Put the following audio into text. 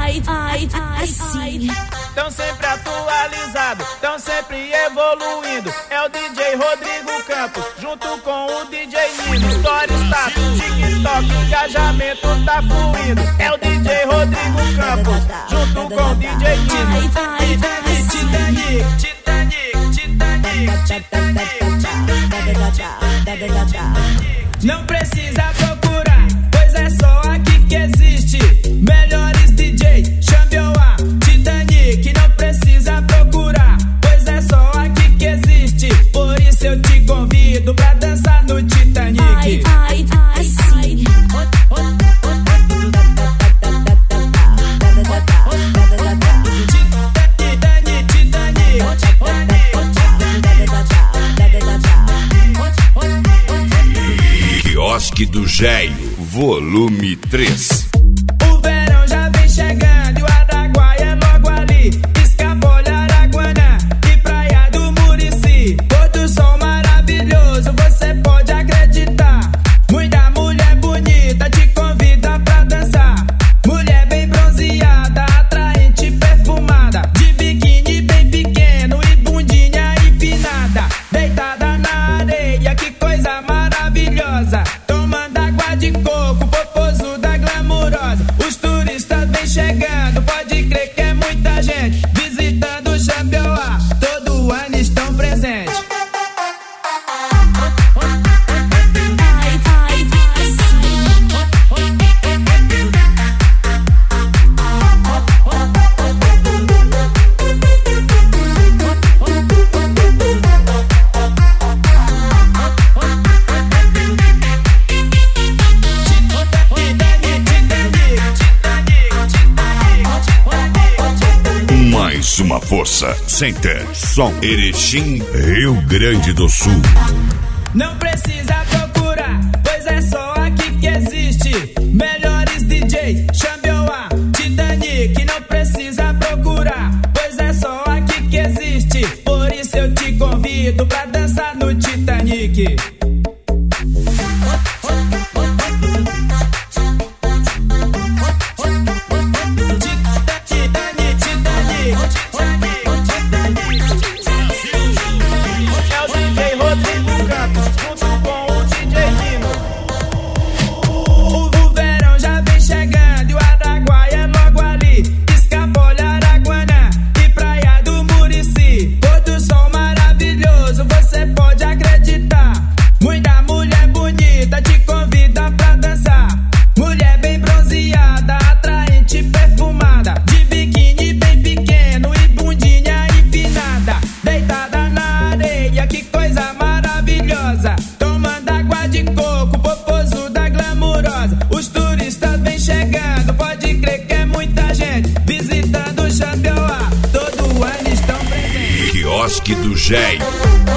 assim. Tão sempre atualizado, tão sempre evoluindo. É o DJ Rodrigo Campos, junto com o DJ Nino. Story, status, TikTok, engajamento tá fluindo. É o DJ Rodrigo Campos, junto com o DJ Nino. Não precisa procurar, pois é só aqui que existe. Melhores DJ, Xambioá, Titanic. Não precisa procurar, pois é só aqui que existe. Por isso eu te convido pra dançar no Titanic. Assim. Quiosque do Géio, volume 3. O verão já vem chegando e o Araguaia é logo ali. Escapolha, Araguanã e Praia do Murici. Todo som maravilhoso, você pode acreditar. Muita mulher bonita te convida pra dançar. Mulher bem bronzeada, atraente, perfumada, de biquíni bem pequeno e bundinha empinada. Deitada na areia, que coisa maravilhosa. Tomando água de coco, popozuda glamurosa. Os turistas vêm chegando, pode crer que é muita gente visitando o Xambioá, todo ano estão presentes. Mais uma força, Center, som, Erechim, Rio Grande do Sul. Não precisa procurar, pois é só aqui que existe. Melhores DJ, Xambioá, Titanic. Não precisa procurar, pois é só aqui que existe. Por isso eu te convido pra dançar no Titanic. Tomando água de coco, popozuda glamurosa. Os turistas vêm chegando, pode crer que é muita gente visitando o Xambioá, todo ano estão presentes. Quiosque do Géio.